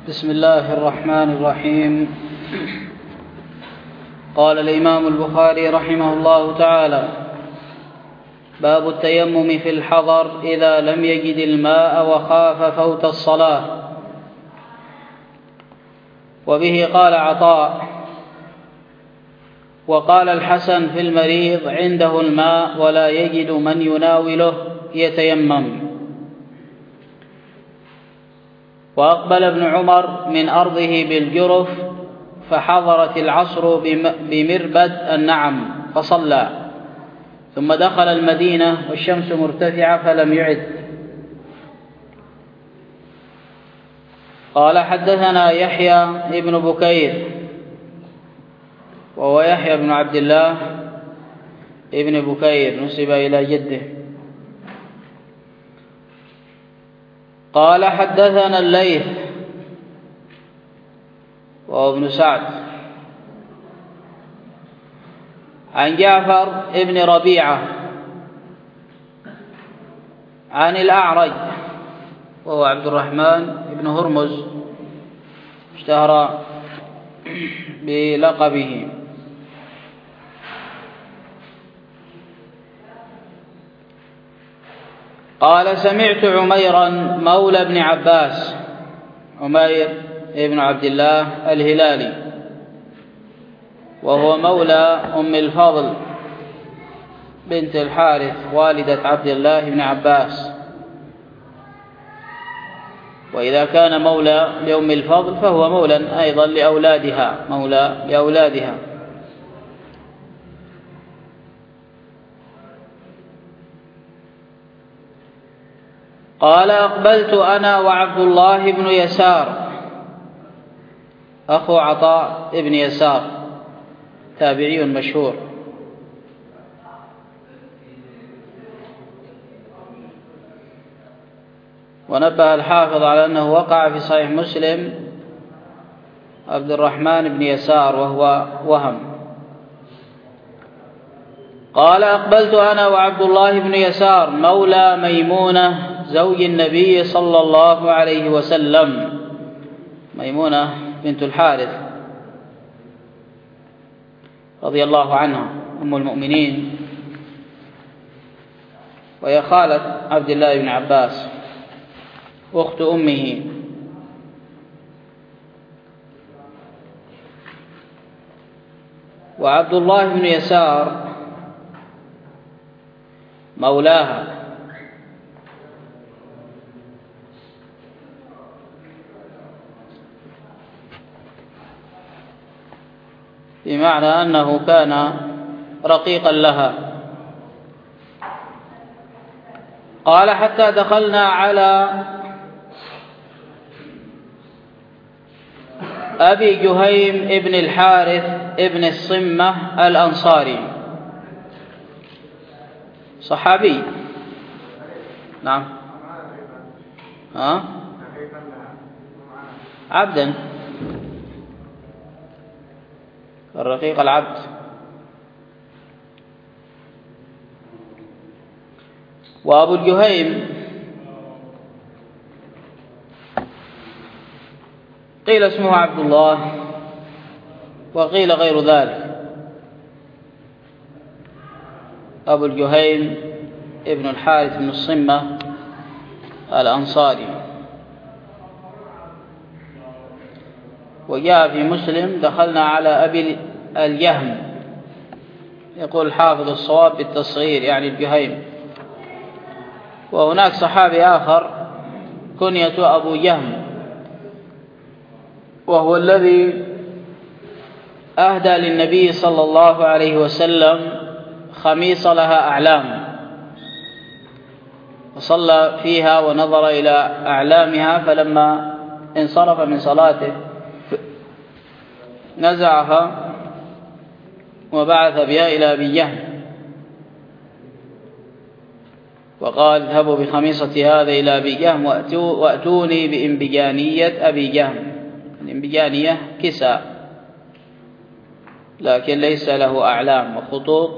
بسم الله الرحمن الرحيم. قال الإمام البخاري رحمه الله تعالى: باب التيمم في الحضر إذا لم يجد الماء وخاف فوت الصلاة. وبه قال عطاء. وقال الحسن في المريض عنده الماء ولا يجد من يناوله يتيمم. وأقبل ابن عمر من أرضه بالجرف فحضرت العصر بمربد النعم فصلى، ثم دخل المدينة والشمس مرتفعة فلم يعد. قال: حدثنا يحيى ابن بكير، وهو يحيى بن عبد الله ابن بكير نسب إلى جده. قال: حدثنا الليث وهو ابن سعد عن جعفر ابن ربيعة عن الأعرج وهو عبد الرحمن بن هرمز اشتهر بلقبه. قال: سمعت عميرا مولى ابن عباس، عمير ابن عبد الله الهلالي، وهو مولى أم الفضل بنت الحارث والدة عبد الله بن عباس، وإذا كان مولى لأم الفضل فهو مولى أيضا لأولادها، مولى لأولادها. قال: أقبلت أنا وعبد الله بن يسار أخو عطاء بن يسار، تابعي مشهور. ونبه الحافظ على أنه وقع في صحيح مسلم عبد الرحمن بن يسار وهو وهم. قال: أقبلت أنا وعبد الله بن يسار مولى ميمونة زوج النبي صلى الله عليه وسلم، ميمونة بنت الحارث رضي الله عنها أم المؤمنين، وهي خالة عبد الله بن عباس أخت أمه. وعبد الله بن يسار مولاها، بمعنى أنه كان رقيقا لها. قال: حتى دخلنا على أبي جهيم ابن الحارث ابن الصمة الأنصاري، صحابي. نعم. عبدا، الرقيق العبد. وأبو الجهيم قيل اسمه عبد الله وقيل غير ذلك. أبو الجهيم ابن الحارث بن الصمة الأنصاري. وجاء في مسلم: دخلنا على أبي الجهم، يقول الحافظ الصواب بالتصغير يعني الجهيم. وهناك صحابي آخر كنية أبو جهم، وهو الذي أهدى للنبي صلى الله عليه وسلم خميص لها أعلام، وصلى فيها ونظر إلى أعلامها، فلما انصرف من صلاته نزعها وبعث بها إلى أبي جهم وقال: اذهبوا بخميصة هذا إلى أبي جهم وأتوني بإنبجانية أبي جهم. الإنبجانية كساء لكن ليس له أعلام وخطوط.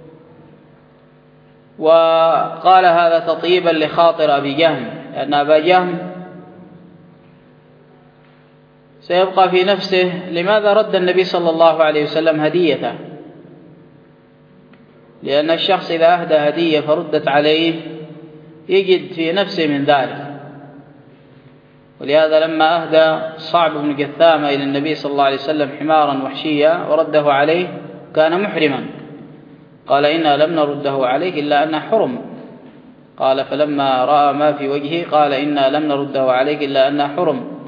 وقال هذا تطيبا لخاطر أبي جهم، لأن أبا جهم سيبقى في نفسه لماذا رد النبي صلى الله عليه وسلم هديته؟ لأن الشخص إذا أهدى هدية فردت عليه يجد في نفسه من ذلك. ولهذا لما أهدى صعب بن جثامة إلى النبي صلى الله عليه وسلم حمارا وحشيا ورده عليه كان محرما، قال إنا لم نرده عليك إلا أنه حرم. قال فلما رأى ما في وجهه قال إنا لم نرده عليك إلا أنه حرم.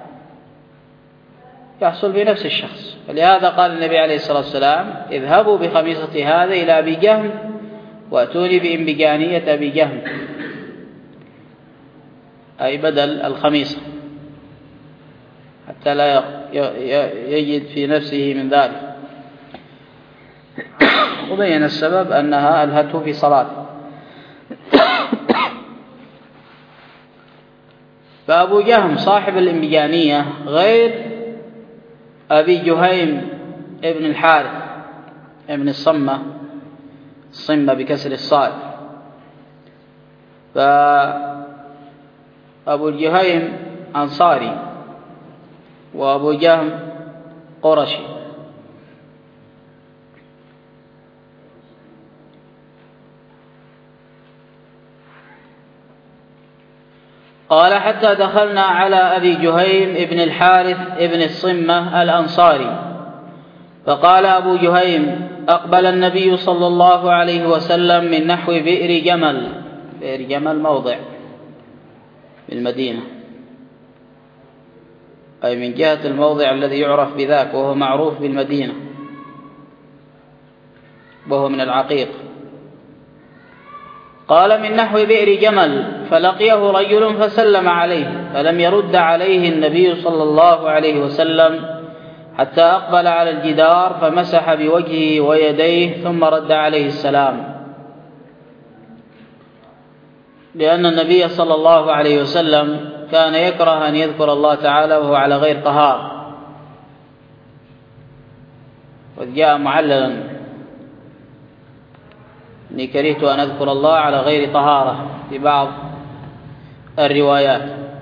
يحصل في نفس الشخص. فلهذا قال النبي عليه الصلاة والسلام اذهبوا بخميصة هذا إلى أبي جهم وأتوني بإنبجانية أبي جهم، أي بدل الخميصة، حتى لا يجد في نفسه من ذلك. وبين السبب أنها ألهته في صلاته. فأبو جهم صاحب الإنبجانية غير أبي جهيم ابن الحارث ابن الصمة بكسر الصاد. فأبو الجهيم أنصاري وأبو جهم قرشي. قال حتى دخلنا على أبي جهيم ابن الحارث ابن الصمة الأنصاري، فقال أبو جهيم أقبل النبي صلى الله عليه وسلم من نحو بئر جمل. بئر جمل موضع بالمدينة، أي من جهة الموضع الذي يعرف بذاك، وهو معروف بالمدينة، وهو من العقيق. قال من نحو بئر جمل، فلقيه رجل فسلم عليه، فلم يرد عليه النبي صلى الله عليه وسلم حتى أقبل على الجدار فمسح بوجهه ويديه ثم رد عليه السلام، لأن النبي صلى الله عليه وسلم كان يكره أن يذكر الله تعالى وهو على غير طهارة، وإذ جاء معللا إني كرهت أن أذكر الله على غير طهارة في بعض الروايات،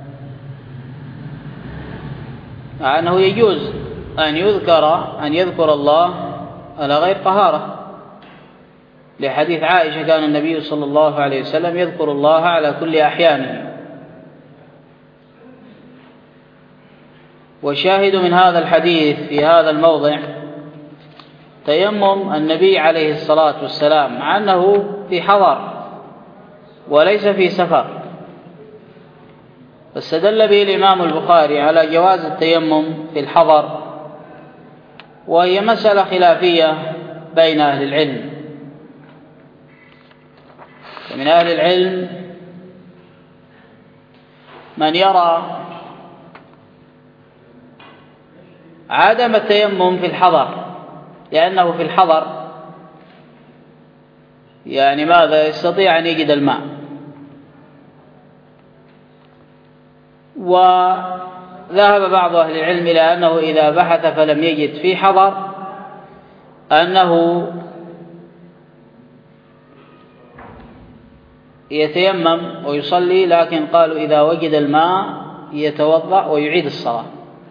مع أنه يجوز أن يذكر الله على غير طهارة، لحديث عائشة كان النبي صلى الله عليه وسلم يذكر الله على كل أحيانه. وشاهد من هذا الحديث في هذا الموضع تيمم النبي عليه الصلاة والسلام، مع أنه في حضر وليس في سفر، فاستدل به الإمام البخاري على جواز التيمم في الحضر، وهي مسألة خلافية بين أهل العلم. ومن أهل العلم من يرى عدم التيمم في الحضر، لأنه في الحضر يعني ماذا يستطيع أن يجد الماء، وذهب بعض أهل العلم إلى أنه إذا بحث فلم يجد في حضر أنه يتيمم ويصلي، لكن قالوا إذا وجد الماء يتوضأ ويعيد الصلاة،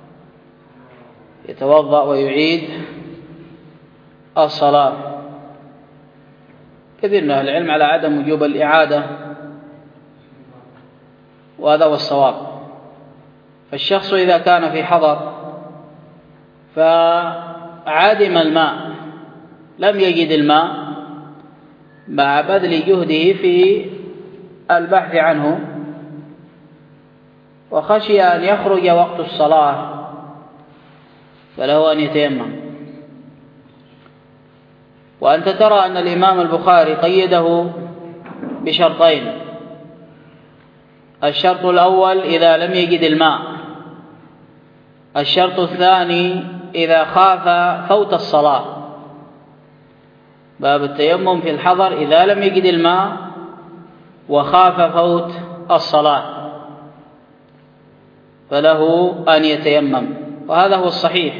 يتوضأ ويعيد الصلاة. كثير من أهل العلم على عدم وجوب الإعادة، وهذا هو الصواب. فالشخص إذا كان في حضر فعدم الماء، لم يجد الماء، مع بذل جهده في البحث عنه، وخشي أن يخرج وقت الصلاة، فله أن يتيمم. وأنت ترى أن الإمام البخاري قيده بشرطين: الشرط الأول إذا لم يجد الماء، الشرط الثاني إذا خاف فوت الصلاة. باب التيمم في الحضر إذا لم يجد الماء وخاف فوت الصلاة فله أن يتيمم، وهذا هو الصحيح.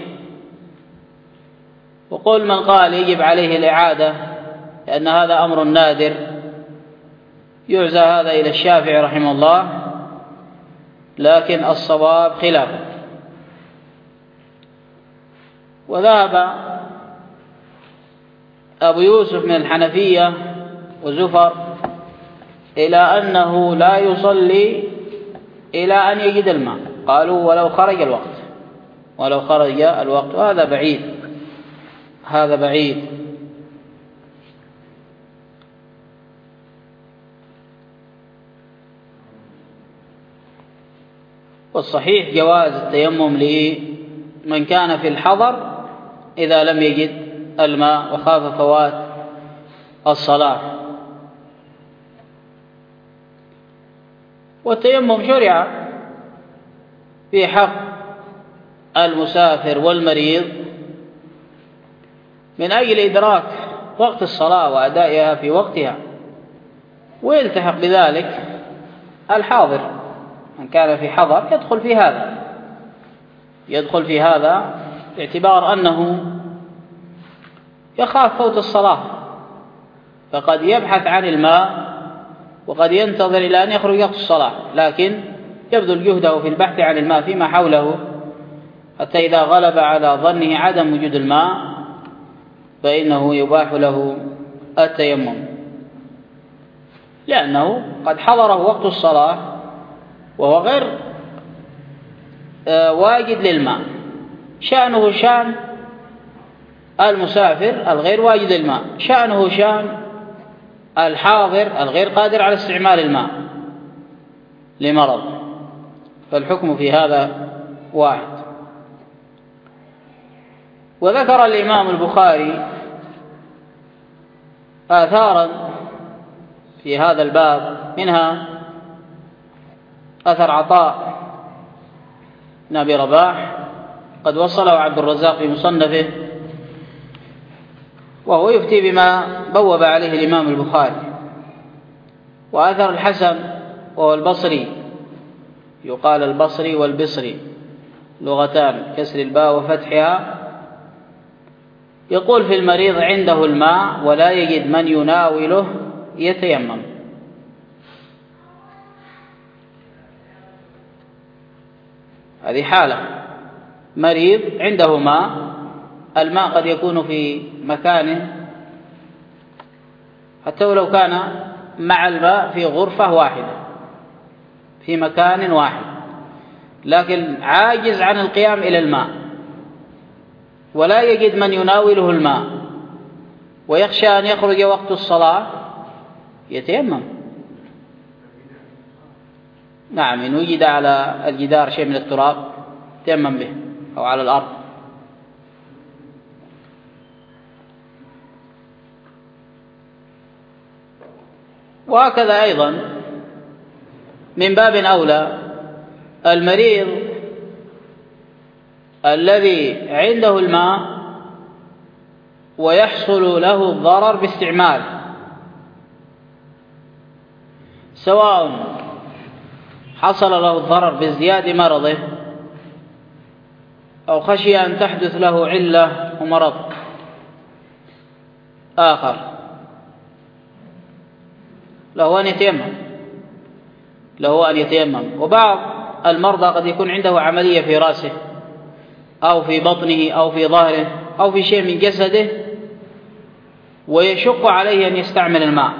وقل من قال يجب عليه الإعادة لأن هذا أمر نادر، يعزى هذا إلى الشافعي رحمه الله، لكن الصواب خلافه. وذهب أبو يوسف من الحنفية وزفر إلى أنه لا يصلي إلى أن يجد الماء، قالوا ولو خرج الوقت، وهذا بعيد، هذا بعيد. والصحيح جواز التيمم لمن كان في الحضر إذا لم يجد الماء وخاف فوات الصلاة. والتيمم شرع في حق المسافر والمريض من أجل إدراك وقت الصلاة وأدائها في وقتها، ويلتحق بذلك الحاضر، من كان في حضر يدخل في هذا باعتبار أنه يخاف فوت الصلاة، فقد يبحث عن الماء وقد ينتظر إلى أن يخرج وقت الصلاة، لكن يبذل جهده في البحث عن الماء فيما حوله حتى إذا غلب على ظنه عدم وجود الماء فإنه يباح له التيمم، لأنه قد حضره وقت الصلاة وهو غير واجد للماء. شأنه شأن المسافر الغير واجد للماء، شأنه شأن الحاضر الغير قادر على استعمال الماء لمرض، فالحكم في هذا واحد. وذكر الإمام البخاري آثارا في هذا الباب، منها أثر عطاء بن أبي رباح قد وصله عبد الرزاق في مصنفه، وهو يفتي بما بوب عليه الإمام البخاري. وأثر الحسن وهو البصري، يقال البصري والبصري لغتان، كسر الباء وفتحها، يقول في المريض عنده الماء ولا يجد من يناوله يتيمم. هذه حالة، مريض عنده ماء، الماء قد يكون في مكان حتى ولو كان مع الماء في غرفة واحدة في مكان واحد، لكن عاجز عن القيام إلى الماء ولا يجد من يناوله الماء ويخشى أن يخرج وقت الصلاة يتيمم. نعم، إن وجد على الجدار شيء من التراب يتيمم به أو على الأرض. وهكذا أيضا من باب أولى المريض الذي عنده الماء ويحصل له الضرر باستعماله، سواء حصل له الضرر بازدياد مرضه أو خشي أن تحدث له علة ومرض آخر، له أن يتيمم. وبعض المرضى قد يكون عنده عملية في رأسه أو في بطنه أو في ظهره أو في شيء من جسده ويشق عليه أن يستعمل الماء،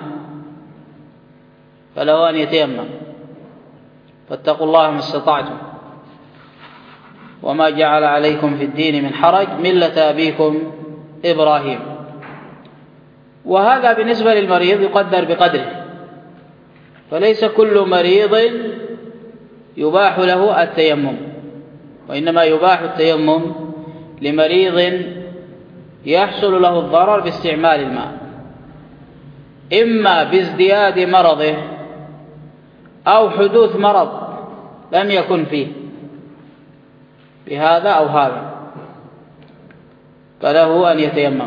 فله أن يتيمم. فاتقوا الله ما استطعتم وما جعل عليكم في الدين من حرج ملة أبيكم إبراهيم. وهذا بالنسبة للمريض يقدر بقدره، فليس كل مريض يباح له التيمم، وإنما يباح التيمم لمريض يحصل له الضرر باستعمال الماء، إما بازدياد مرضه أو حدوث مرض لم يكن فيه بهذا أو هذا، فله أن يتيمم.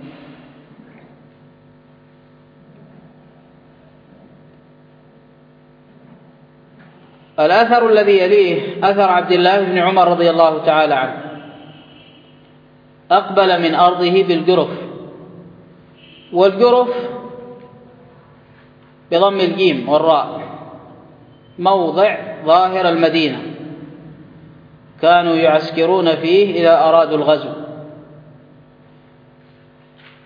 الأثر الذي يليه أثر عبد الله بن عمر رضي الله تعالى عنه، أقبل من أرضه بالجرف، والجرف بضم الجيم والراء موضع ظاهر المدينة كانوا يعسكرون فيه إذا أرادوا الغزو،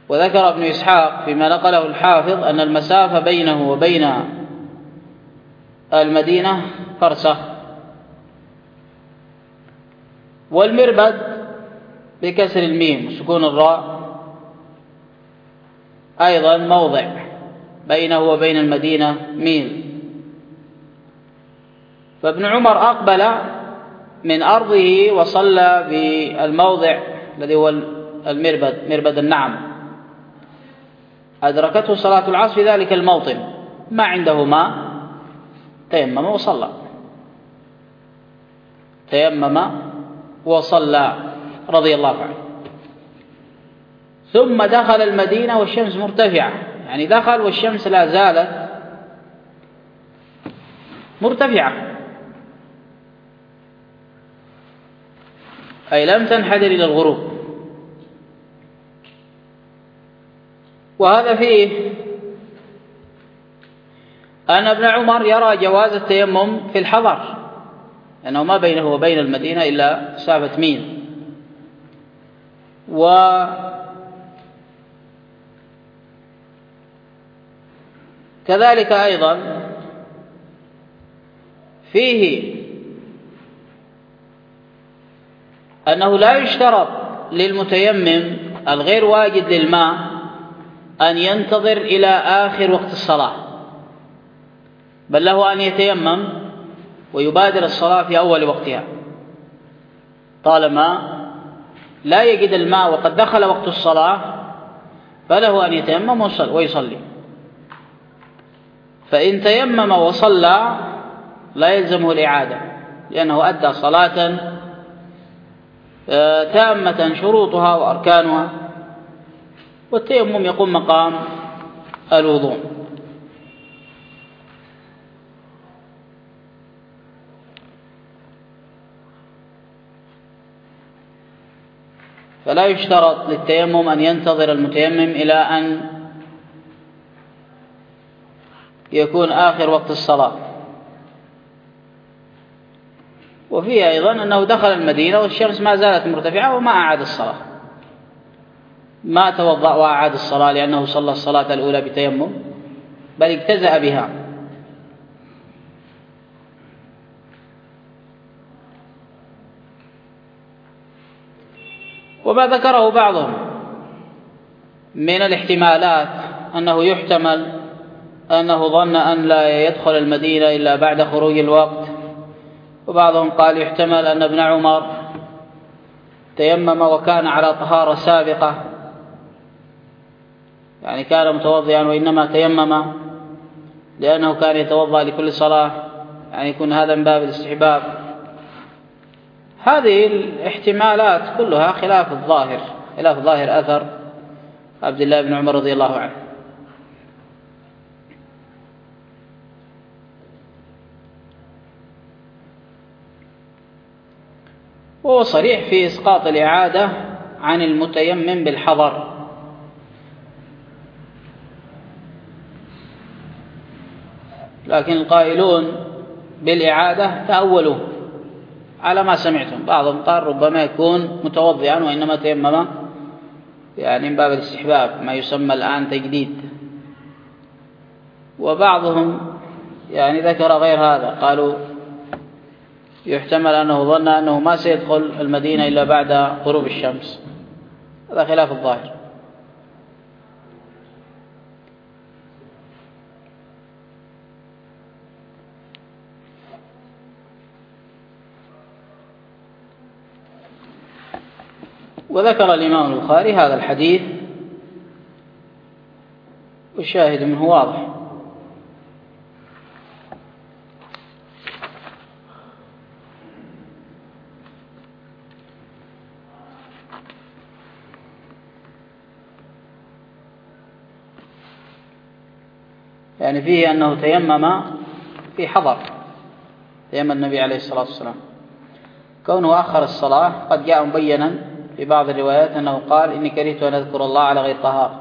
وذكر ابن إسحاق فيما نقله الحافظ أن المسافة بينه وبين المدينة فرسخ. والمربد بكسر الميم وسكون الراء أيضا موضع بينه وبين المدينة ميل. فابن عمر أقبل من أرضه وصلى بالموضع الذي هو المربد، مربد النعم. أدركته صلاة العصر في ذلك الموطن، ما عنده ماء، تيمم وصلى، تيمم وصلى رضي الله عنه. ثم دخل المدينة والشمس مرتفعة، يعني دخل والشمس لا زالت مرتفعة، أي لم تنحدر إلى الغروب. وهذا فيه أن ابن عمر يرى جواز التيمم في الحضر، لأنه ما بينه وبين المدينة إلا مسافة ميل. وكذلك أيضا فيه أنه لا يشترط للمتيمم الغير واجد للماء أن ينتظر إلى آخر وقت الصلاة، بل له أن يتيمم ويبادر الصلاة في أول وقتها طالما لا يجد الماء وقد دخل وقت الصلاة، فله أن يتيمم ويصلي. فإن تيمم وصلى لا يلزمه الإعادة، لأنه أدى صلاة تامة شروطها وأركانها، والتيمم يقوم مقام الوضوء. فلا يشترط للتيمم أن ينتظر المتيمم إلى أن يكون آخر وقت الصلاة. وفيه أيضا أنه دخل المدينة والشمس ما زالت مرتفعة وما أعاد الصلاة، ما توضأ وأعاد الصلاة، لأنه صلى الصلاة الأولى بتيمم بل اجتزأ بها. وما ذكره بعضهم من الاحتمالات أنه يحتمل أنه ظن أن لا يدخل المدينة إلا بعد خروج الوقت، وبعضهم قال يحتمل أن ابن عمر تيمم وكان على طهارة سابقة، يعني كان متوضئا وإنما تيمم لأنه كان يتوضأ لكل صلاة، يعني يكون هذا من باب الاستحباب. هذه الاحتمالات كلها خلاف الظاهر، خلاف ظاهر أثر عبد الله بن عمر رضي الله عنه. وهو صريح في إسقاط الإعادة عن المتيمم بالحضر، لكن القائلون بالإعادة تأولوا على ما سمعتم. بعضهم قال ربما يكون متوضئا وإنما تيمم يعني من باب الاستحباب، ما يسمى الآن تجديد. وبعضهم يعني ذكر غير هذا، قالوا يحتمل أنه ظن أنه ما سيدخل المدينة إلا بعد غروب الشمس، هذا خلاف الظاهر. وذكر الإمام البخاري هذا الحديث والشاهد منه واضح. يعني فيه أنه تيمم في حضر، تيمم النبي عليه الصلاة والسلام. كونه أخر الصلاة قد جاء مبينا في بعض الروايات أنه قال إني كرهت أن أذكر الله على غير طهارة،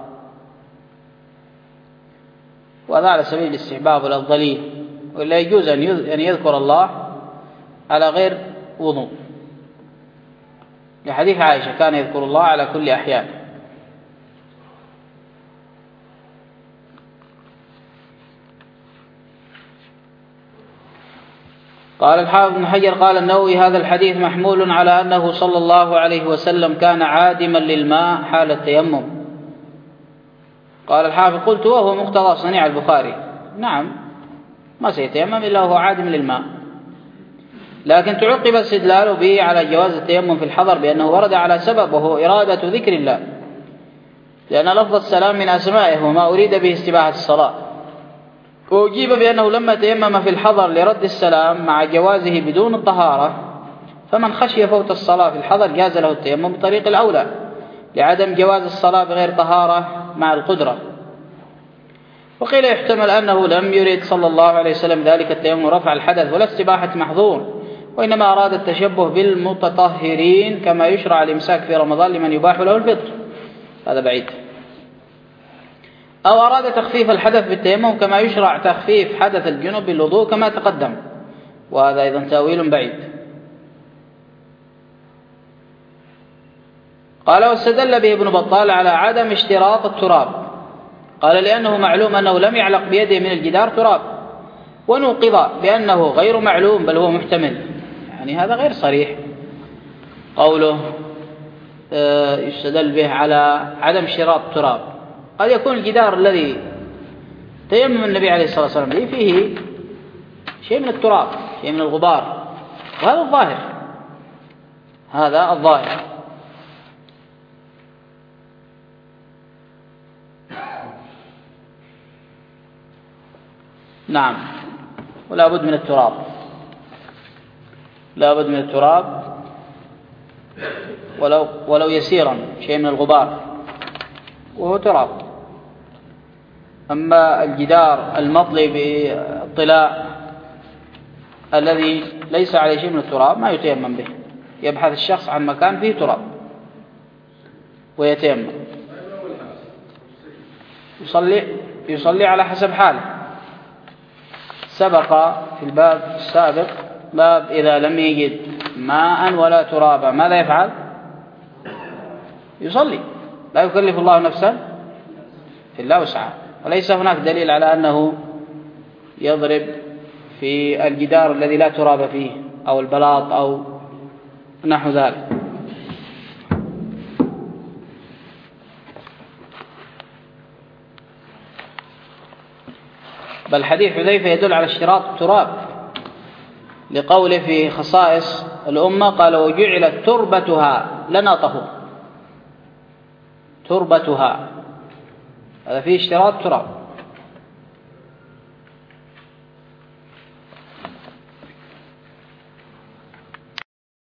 وهذا على سبيل الاستحباب والأفضلية، ولا يجوز أن يذكر الله على غير وضوء، لحديث عائشة كان يذكر الله على كل أحيان. قال الحافظ بن حجر قال النووي: هذا الحديث محمول على أنه صلى الله عليه وسلم كان عادما للماء حال التيمم. قال الحافظ: قلت وهو مقتضى صنيع البخاري. نعم، ما سيتيمم إلا وهو عادم للماء، لكن تعقب استدلاله به على جواز التيمم في الحضر بأنه ورد على سبب، وهو إرادة ذكر الله، لأن لفظ السلام من أسمائه وما أريد به استباحة الصلاة. وأجيب بأنه لما تيمم في الحضر لرد السلام مع جوازه بدون الطهارة، فمن خشي فوت الصلاة في الحضر جاز له التيمم بطريق الأولى لعدم جواز الصلاة بغير طهارة مع القدرة. وقيل يحتمل أنه لم يرد صلى الله عليه وسلم ذلك التيمم رفع الحدث ولا استباحة محظور، وإنما أراد التشبه بالمتطهرين كما يشرع الإمساك في رمضان لمن يباح له الفطر. هذا بعيد. أو أراد تخفيف الحدث بالتيمم كما يشرع تخفيف حدث الجنوب بالوضوء كما تقدم، وهذا أيضا تأويل بعيد. قال: واستدل به ابن بطال على عدم اشتراط التراب، قال: لأنه معلوم أنه لم يعلق بيده من الجدار تراب، ونوقض بأنه غير معلوم بل هو محتمل. يعني هذا غير صريح قوله يستدل به على عدم اشتراط التراب. قد يكون الجدار الذي تيمم النبي عليه الصلاة والسلام به فيه شيء من التراب، شيء من الغبار، وهذا الظاهر، هذا الظاهر. نعم، ولا بد من التراب، لا بد من التراب ولو يسيرا، شيء من الغبار وهو تراب. أما الجدار المطلي بالطلاء الذي ليس عليه شيء من التراب ما يتيمم به، يبحث الشخص عن مكان فيه تراب ويتيمم، يصلي على حسب حاله. سبق في الباب السابق باب إذا لم يجد ماء ولا ترابا ماذا يفعل؟ يصلي، لا يكلف الله نفسا إلا وسعها. وليس هناك دليل على أنه يضرب في الجدار الذي لا تراب فيه أو البلاط أو نحو ذلك. بل حديث حذيفة يدل على اشتراط التراب لقوله في خصائص الأمة قال: وجعلت تربتها لنا طهور. تربتها هذا فيه اشتراط تراب.